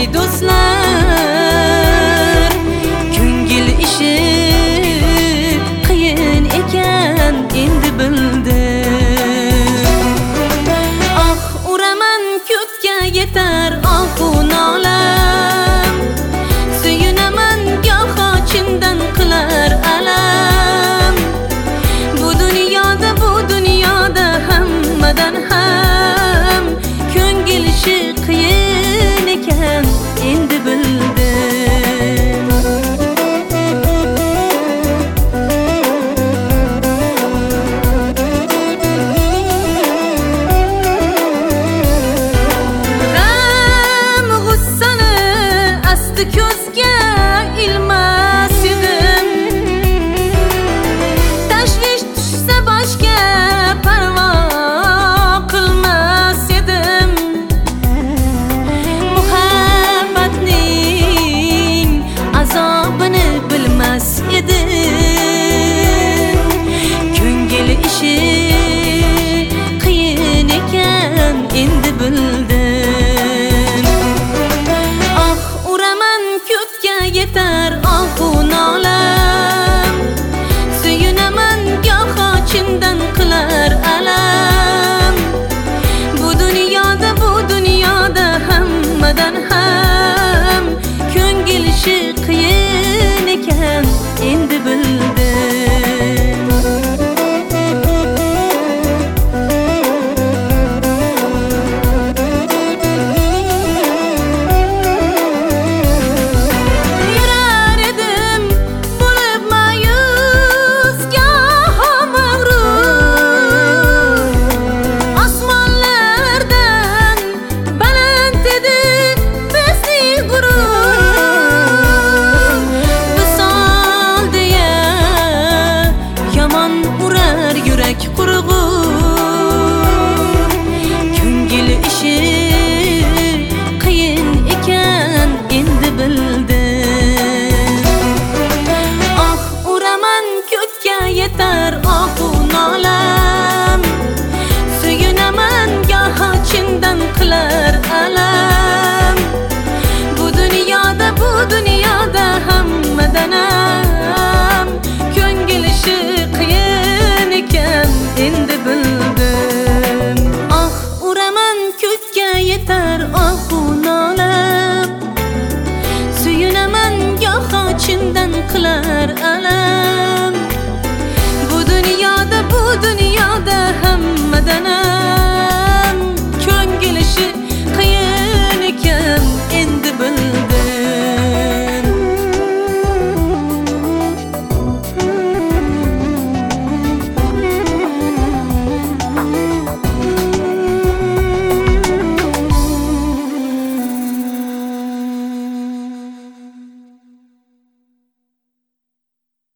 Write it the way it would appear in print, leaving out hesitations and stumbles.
do'stlar, ko'ngil ishi qiyin ekan endi bildim. Ah, uraman ko'kka yetar ohu nolam, suyunaman goho chindan qilar alam. Bu dunyoda hammadan ham ko'ngil ishi qiyin ekan endi bildim. G'am g'ussani asti ko'zga ilmas edim, tashvish tushsa boshga parvo qilmas edim. Muhabbatning azobini bilmas edim. Ko'ngil ishi qiyin ekan endi bildim. Ah, uraman ko'kka yetar ohu nolam, suyunaman goho chindan qilar alam. Bu dunyoda hammadan ham ko'ngil ishi qiyin ekan endi bildim. Yurar edim bo'lib ma'yus, goho mag'rur. Osmonlardan baland edi bizning g'urur. Visol deya yomon urar yurak qurg'ur. Ko'ngil ishi qiyin ekan endi bildim. Ah, uraman ko'kka yetar ohu nolam, suyunaman goho chindan qilar alam. Bu dunyoda hammadan ham ko'ngil ishi qiyin ekan endi bildim. Ah, uraman ko'kka yetar ohu nolam, suyunaman goho chindan qilar alam.